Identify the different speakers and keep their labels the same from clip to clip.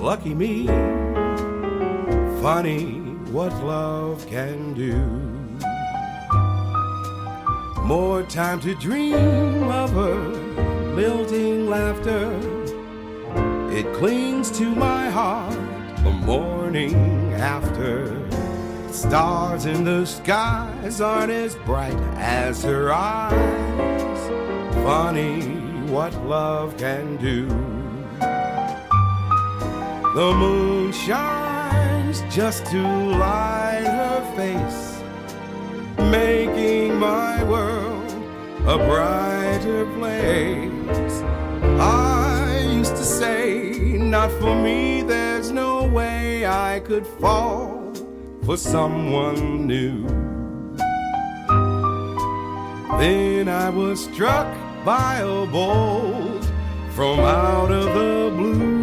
Speaker 1: lucky me. Funny what love can do. More time to dream of her lilting laughter. It clings to my heart the morning after. Stars in the skies aren't as bright as her eyes. Funny what love can do. The moon shines just to light her face, making my world a brighter place. I used to say, not for me, there's no way I could fall for someone new. Then I was struck by a bolt from out of the blue.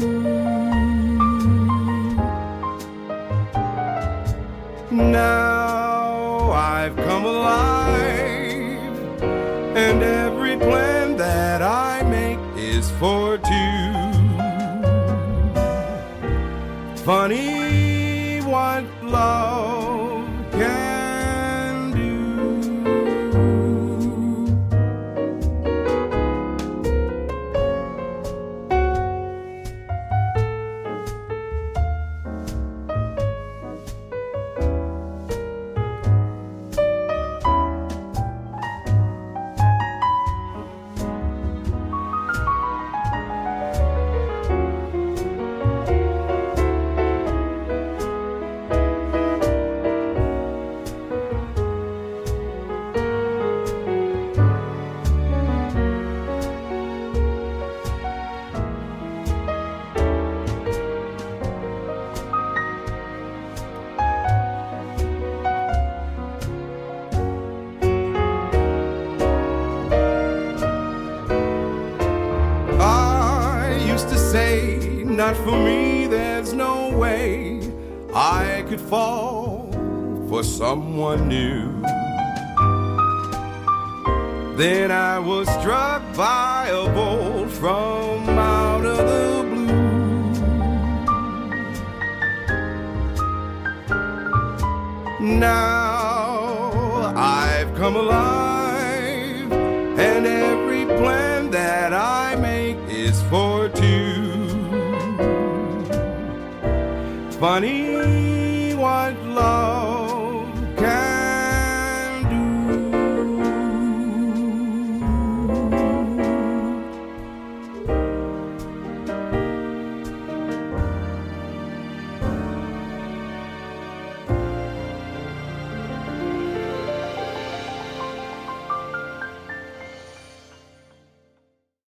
Speaker 1: Now I've come alive, and every plan that I make is for two. Funny what love can do. Not for me, there's no way I could fall for someone new. Then I was struck by a bolt from out of the blue. Now I've come alive, and every plan that I make is for two. Funny what love